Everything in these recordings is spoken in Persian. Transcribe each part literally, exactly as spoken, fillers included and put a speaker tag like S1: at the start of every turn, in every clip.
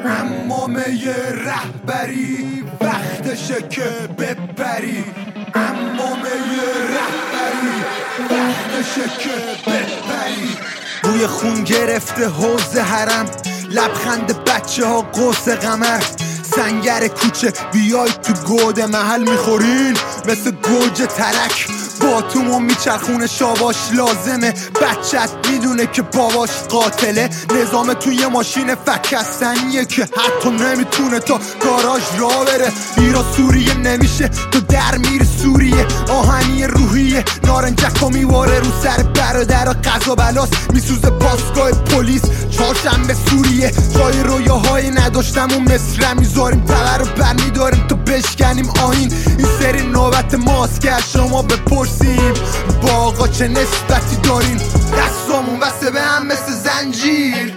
S1: امامه رهبری وقتشه که بپری، امامه رهبری وقتشه که بپری. روی خون گرفته حوض حرم، لبخند بچه ها قوس قمر، سنگر کوچه بیای تو گود محل میخورین مثل گوجه ترک. با تو ما میچرخونه شاباش لازمه، بچت میدونه که باباش قاتله. نظام توی ماشین فکستنیه که حتی نمیتونه تا گاراژ را بره. ایران سوریه نمیشه تو در میری سوریه، آهنی روحیه نارنجکو میواره رو سر برادر قضا بلاس، میسوزه پاسگاه پلیس چهارشنبه سوریه. جای رویاهای نداشتم و مصر میذاریم تبر رو بر میداریم تا بشکنیم آین. این سری نوبت ماست که شما بپرسیم با آقا چه نسبتی دارین. دستامون بسته به هم مثل زنجیر،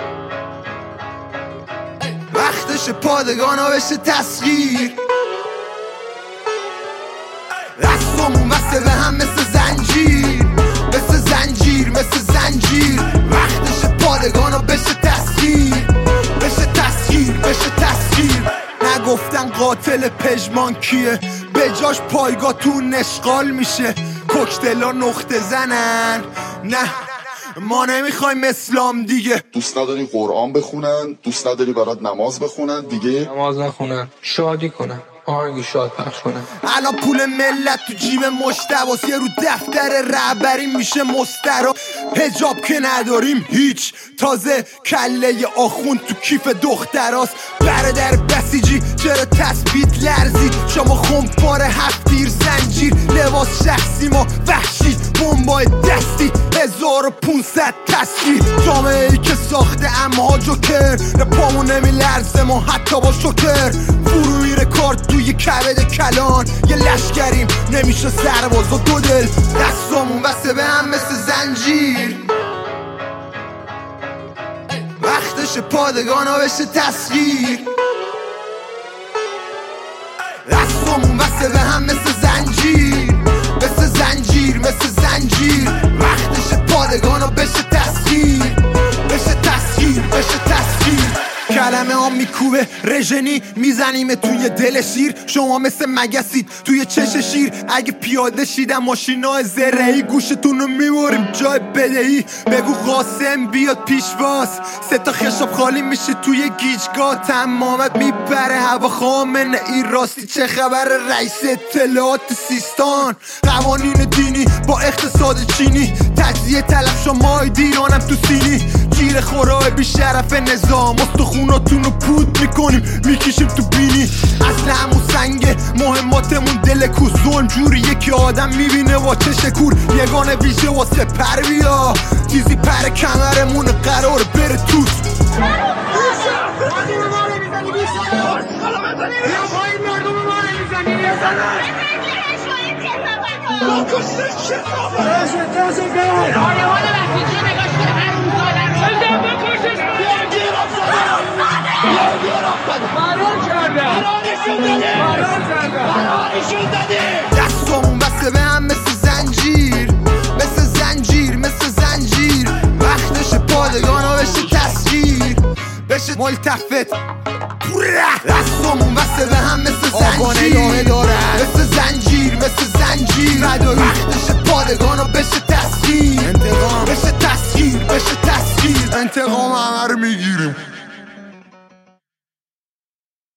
S1: وقتش پادگانا بشه تسخیر. دستامون بسته به هم مثل زنجیر، مثل زنجیر مثل زنجیر. وقتش پادگانا بشه تسخیر، بشه تسخیر بشه تسخیر. نگفتن قاتل پژمان کیه، به جاش پایگاه تو نشغال میشه. کوکتلا نقطه زنن، نه ما نمیخوایم اسلام دیگه.
S2: دوست نداری قرآن بخونن، دوست نداری برات نماز بخونن دیگه،
S3: نماز نخونن، شادی کنن، آهنگ شاد پخش کنن.
S1: الان پول ملت تو جیب مشتباس، یه رو دفتر رهبری میشه مسترا. حجاب که نداریم هیچ، تازه کله آخوند تو کیف دختراست. برادر بسیجی چرا تثبیت لرزی، شما خمپار هفتیر زنجیر. لباس شخصی ما وحشی، بمبای دستی هزار و پونصد تصویر. جامعه ای که ساخته امها جوکر، پامون نمیلرزه ما حتی با شکر. فرو میره کارت توی کبد کلان، یه لشکریم نمیشه سرباز و دو دل. دستامون بسته به هم مثل زنجیر، وقتش پادگانا بشه تسخیر. دستامون بسته به هم مثل زنجیر، مثل زنجیر مثل زنجیر. وقتش پادگانا بشه تسخیر، بشه تسخیر بشه تسخیر. کلمه ها میکوبه رژنی، میزنیم توی دل شیر. شما مثل مگسید توی چش شیر، اگه پیاده شیدن ماشینا زرهی گوشتون رو میبریم جای بدهی. بگو قاسم بیاد پیشواز، سه تا خشاب خالی میشه توی گیجگاه. تمامت میبره هوا خامنه ای راستی چه خبر رئیس اطلاعات سیستان. قوانین دینی با اقتصاد چینی، تجزیه طلب شمای دیرانم تو سینی. گیر خورای بی شرف نظام، استخوناتون رو پود میکنیم میکشیم تو بینی. اصل همون سنگه مهماتمون دل کوس، ظلم جوریه که آدم میبینه با چش کور. یگانه ویژه واسه پر بیا، تیزی پر کمرمون قرار بره توت. دستامون بسته به هم مثل زنجیر، مثل زنجیر مثل زنجیر. وقتش پادگانا بشه تسخیر، بشه ملتفت. دستامون بسته به هم مثل زنجیر، مثل زنجیر مثل زنجیر. وقتش پادگانا بشه تسخیر، انتقام بشه تسخیر بشه تسخیر. انتقام همه رو میگیریم.